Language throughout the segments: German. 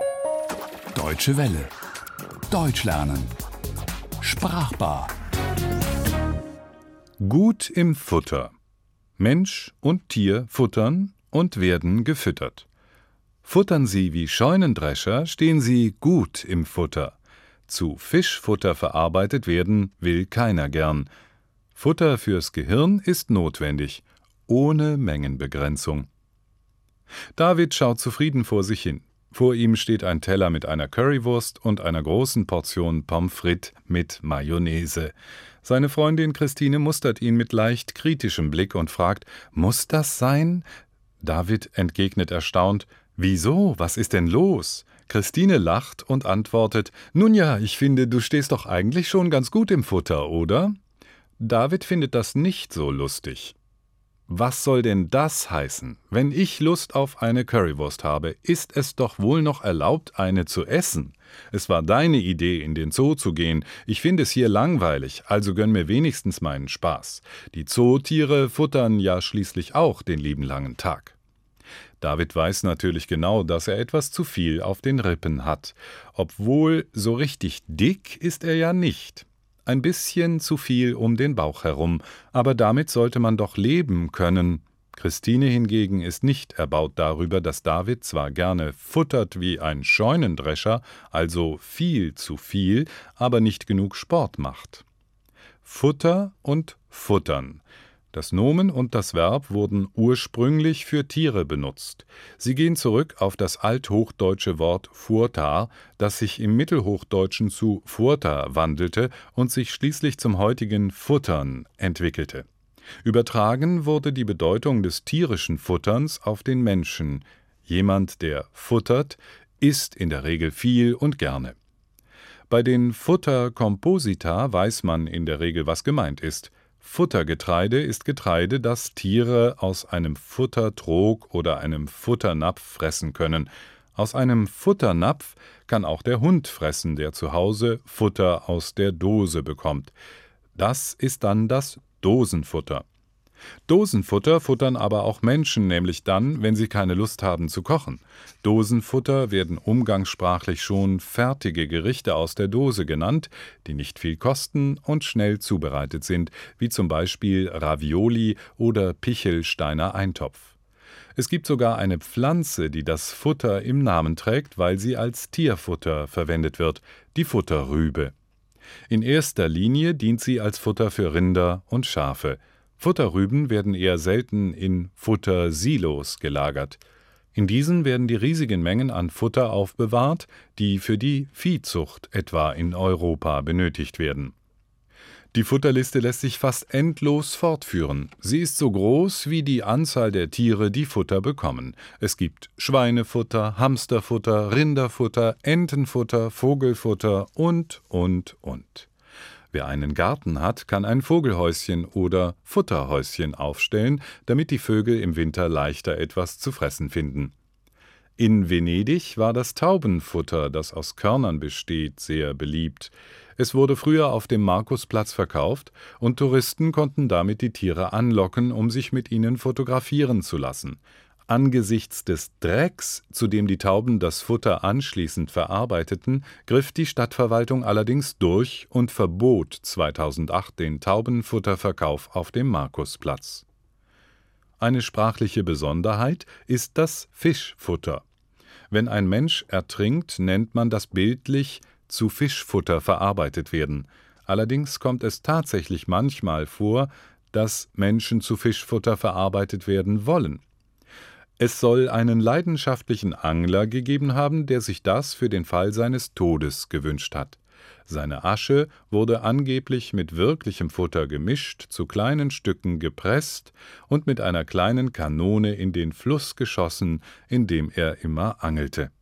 Deutsche Welle. Deutsch lernen. Sprachbar. Gut im Futter. Mensch und Tier futtern und werden gefüttert. Futtern sie wie Scheunendrescher, stehen sie gut im Futter. Zu Fischfutter verarbeitet werden will keiner gern. Futter fürs Gehirn ist notwendig, ohne Mengenbegrenzung. David schaut zufrieden vor sich hin. Vor ihm steht ein Teller mit einer Currywurst und einer großen Portion Pommes frites mit Mayonnaise. Seine Freundin Christine mustert ihn mit leicht kritischem Blick und fragt: »Muss das sein?« David entgegnet erstaunt: »Wieso? Was ist denn los?« Christine lacht und antwortet: »Nun ja, ich finde, du stehst doch eigentlich schon ganz gut im Futter, oder?« David findet das nicht so lustig. Was soll denn das heißen? Wenn ich Lust auf eine Currywurst habe, ist es doch wohl noch erlaubt, eine zu essen. Es war deine Idee, in den Zoo zu gehen. Ich finde es hier langweilig, also gönn mir wenigstens meinen Spaß. Die Zootiere futtern ja schließlich auch den lieben langen Tag. David weiß natürlich genau, dass er etwas zu viel auf den Rippen hat. Obwohl so richtig dick ist er ja nicht. Ein bisschen zu viel um den Bauch herum, aber damit sollte man doch leben können. Christine hingegen ist nicht erbaut darüber, dass David zwar gerne futtert wie ein Scheunendrescher, also viel zu viel, aber nicht genug Sport macht. Futter und Futtern. Das Nomen und das Verb wurden ursprünglich für Tiere benutzt. Sie gehen zurück auf das althochdeutsche Wort furtar, das sich im Mittelhochdeutschen zu furter wandelte und sich schließlich zum heutigen Futtern entwickelte. Übertragen wurde die Bedeutung des tierischen Futterns auf den Menschen. Jemand, der futtert, isst in der Regel viel und gerne. Bei den Futterkomposita weiß man in der Regel, was gemeint ist. Futtergetreide ist Getreide, das Tiere aus einem Futtertrog oder einem Futternapf fressen können. Aus einem Futternapf kann auch der Hund fressen, der zu Hause Futter aus der Dose bekommt. Das ist dann das Dosenfutter. Dosenfutter futtern aber auch Menschen, nämlich dann, wenn sie keine Lust haben zu kochen. Dosenfutter werden umgangssprachlich schon fertige Gerichte aus der Dose genannt, die nicht viel kosten und schnell zubereitet sind, wie zum Beispiel Ravioli oder Pichelsteiner Eintopf. Es gibt sogar eine Pflanze, die das Futter im Namen trägt, weil sie als Tierfutter verwendet wird, die Futterrübe. In erster Linie dient sie als Futter für Rinder und Schafe. Futterrüben werden eher selten in Futtersilos gelagert. In diesen werden die riesigen Mengen an Futter aufbewahrt, die für die Viehzucht etwa in Europa benötigt werden. Die Futterliste lässt sich fast endlos fortführen. Sie ist so groß wie die Anzahl der Tiere, die Futter bekommen. Es gibt Schweinefutter, Hamsterfutter, Rinderfutter, Entenfutter, Vogelfutter und. Wer einen Garten hat, kann ein Vogelhäuschen oder Futterhäuschen aufstellen, damit die Vögel im Winter leichter etwas zu fressen finden. In Venedig war das Taubenfutter, das aus Körnern besteht, sehr beliebt. Es wurde früher auf dem Markusplatz verkauft und Touristen konnten damit die Tiere anlocken, um sich mit ihnen fotografieren zu lassen. Angesichts des Drecks, zu dem die Tauben das Futter anschließend verarbeiteten, griff die Stadtverwaltung allerdings durch und verbot 2008 den Taubenfutterverkauf auf dem Markusplatz. Eine sprachliche Besonderheit ist das Fischfutter. Wenn ein Mensch ertrinkt, nennt man das bildlich zu Fischfutter verarbeitet werden. Allerdings kommt es tatsächlich manchmal vor, dass Menschen zu Fischfutter verarbeitet werden wollen. Es soll einen leidenschaftlichen Angler gegeben haben, der sich das für den Fall seines Todes gewünscht hat. Seine Asche wurde angeblich mit wirklichem Futter gemischt, zu kleinen Stücken gepresst und mit einer kleinen Kanone in den Fluss geschossen, in dem er immer angelte.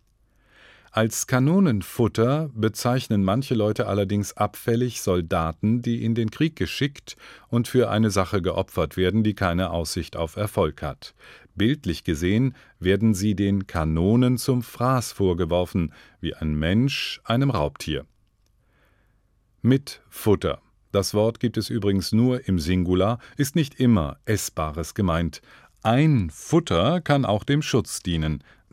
Als Kanonenfutter bezeichnen manche Leute allerdings abfällig Soldaten, die in den Krieg geschickt und für eine Sache geopfert werden, die keine Aussicht auf Erfolg hat. Bildlich gesehen werden sie den Kanonen zum Fraß vorgeworfen, wie ein Mensch einem Raubtier. Mit Futter. Das Wort gibt es übrigens nur im Singular, ist nicht immer Essbares gemeint. Ein Futter kann auch dem Schutz dienen.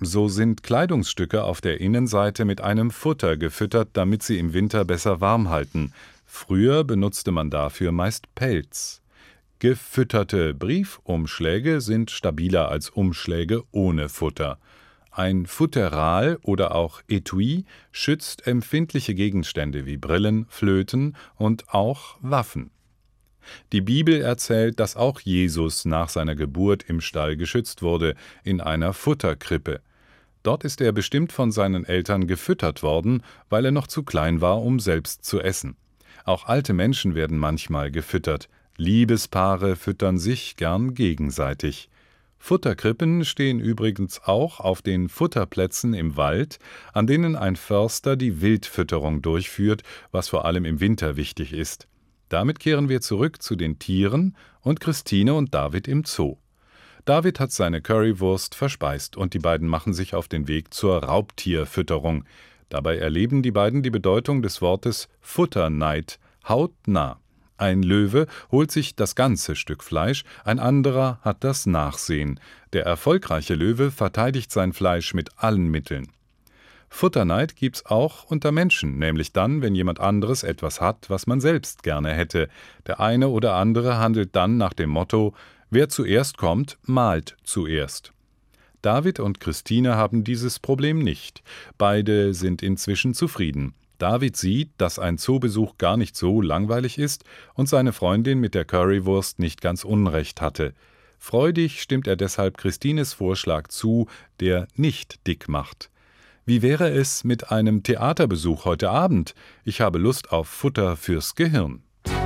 So sind Kleidungsstücke auf der Innenseite mit einem Futter gefüttert, damit sie im Winter besser warm halten. Früher benutzte man dafür meist Pelz. Gefütterte Briefumschläge sind stabiler als Umschläge ohne Futter. Ein Futteral oder auch Etui schützt empfindliche Gegenstände wie Brillen, Flöten und auch Waffen. Die Bibel erzählt, dass auch Jesus nach seiner Geburt im Stall geschützt wurde, in einer Futterkrippe. Dort ist er bestimmt von seinen Eltern gefüttert worden, weil er noch zu klein war, um selbst zu essen. Auch alte Menschen werden manchmal gefüttert. Liebespaare füttern sich gern gegenseitig. Futterkrippen stehen übrigens auch auf den Futterplätzen im Wald, an denen ein Förster die Wildfütterung durchführt, was vor allem im Winter wichtig ist. Damit kehren wir zurück zu den Tieren und Christine und David im Zoo. David hat seine Currywurst verspeist und die beiden machen sich auf den Weg zur Raubtierfütterung. Dabei erleben die beiden die Bedeutung des Wortes Futterneid, hautnah. Ein Löwe holt sich das ganze Stück Fleisch, ein anderer hat das Nachsehen. Der erfolgreiche Löwe verteidigt sein Fleisch mit allen Mitteln. Futterneid gibt's auch unter Menschen, nämlich dann, wenn jemand anderes etwas hat, was man selbst gerne hätte. Der eine oder andere handelt dann nach dem Motto: Wer zuerst kommt, mahlt zuerst. David und Christine haben dieses Problem nicht. Beide sind inzwischen zufrieden. David sieht, dass ein Zoobesuch gar nicht so langweilig ist und seine Freundin mit der Currywurst nicht ganz Unrecht hatte. Freudig stimmt er deshalb Christines Vorschlag zu, der nicht dick macht. Wie wäre es mit einem Theaterbesuch heute Abend? Ich habe Lust auf Futter fürs Gehirn.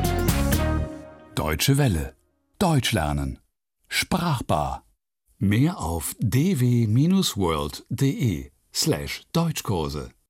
Deutsche Welle. Deutsch lernen. Sprachbar. Mehr auf dw-world.de/Deutschkurse